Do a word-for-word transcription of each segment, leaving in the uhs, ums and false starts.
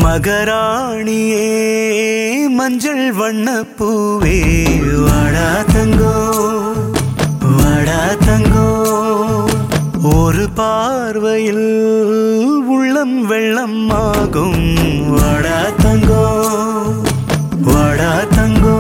மகராணியே மஞ்சள் வண்ண பூவே வாடா தங்கோ வாடா தங்கோ ஒரு பார்வையில் உள்ளம் வெள்ளம் ஆகும் வாடா தங்கோ வாடா தங்கோ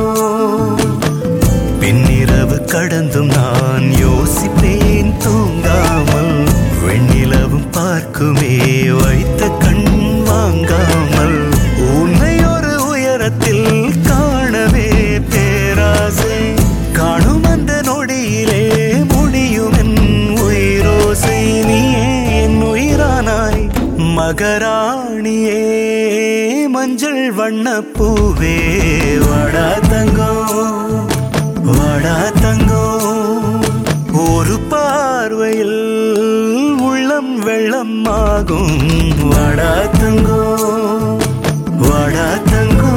பின்னிரவு கடந்தும் நான் யோசிப்பேன் தூங்காமல் வெண்ணிலவும் பார்க்குமே வைத்த கண் வாங்காமல் உன்னை ஒரு உயரத்தில் காணவே பேராசை காணும் அந்த நொடியிலே முடியும் என் உயிரோசை நீயே என் உயிரானாய் மகராணியே மஞ்சள் வண்ண பூவே வாடா தங்கோ வாடா தங்கோ ஒரு பார்வையில் உள்ளம் வெள்ளம் ஆகும் வாடா தங்கோ வாடா தங்கோ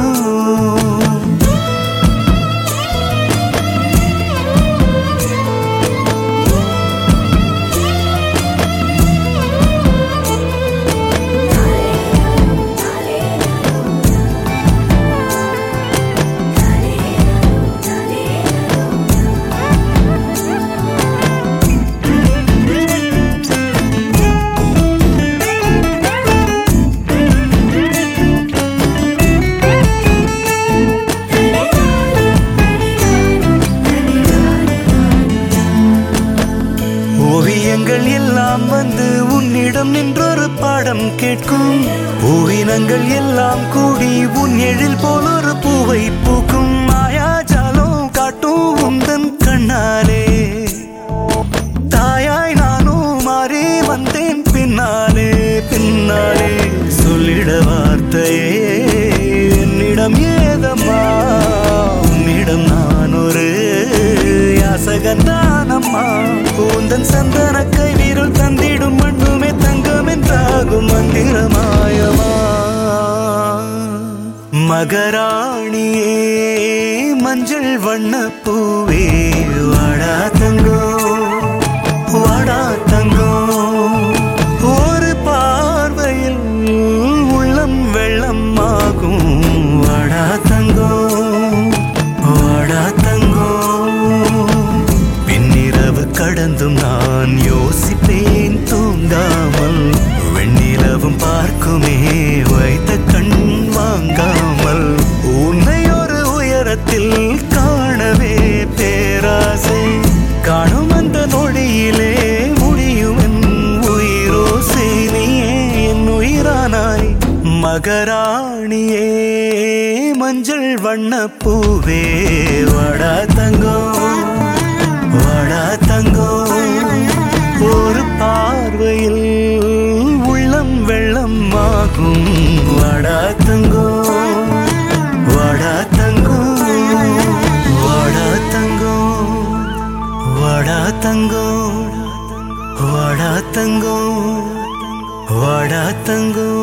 ஓவியங்கள் எல்லாம் வந்து உன்னிடம் நின்றொரு பாடம் கேட்கும் ஓவினங்கள் எல்லாம் கூடி உன் எழில் போல் ஒரு பூவை பூக்கும் மாயாஜாலம் காட்டும் உந்தன் கண்ணாலே தாயாய் நானும் மாறி வந்தேன் பின்னாலே பின்னாலே சொல்லிட வார்த்தையே என்னிடம் ஏதம்மா உன்னிடம் நான் ஒரு யாசகந்தானம்மா கூந்தன் சந்தன கை வீரல் தந்திடும் மண்ணுமே தங்கம் என்றாகும் மந்திரமாயமா மகராணியே மஞ்சள் வண்ண பூவே வாடா தங்கோ வாடா தங்கோ ஒரு பார்வையில் உள்ளம் வெள்ளம் ஆகும் வாடா தங்கோ வாடா தங்கோ பின்னிரவு கடந்தும் நான் யோசிப்பேன் தூங்காமல் வெண்ணிலவும் பார்க்குமே வைத்த கண் வாங்காமல் உன்னை ஒரு உயரத்தில் காணவே பேராசை காணும் அந்த நொடியிலே முடியும் என் உயிரோசை நீயே என் உயிரானாய் மகராணியே மஞ்சள் வண்ண பூவே வாடா தங்கோ வாடா தங்கோ ஒரு பார்வையில் உள்ளம் வெள்ளம் ஆகும் வாடா தங்கோ வாடா தங்கோ வாடா தங்கோ வாடா தங்கோ வாடா தங்கோ வாடா தங்கோ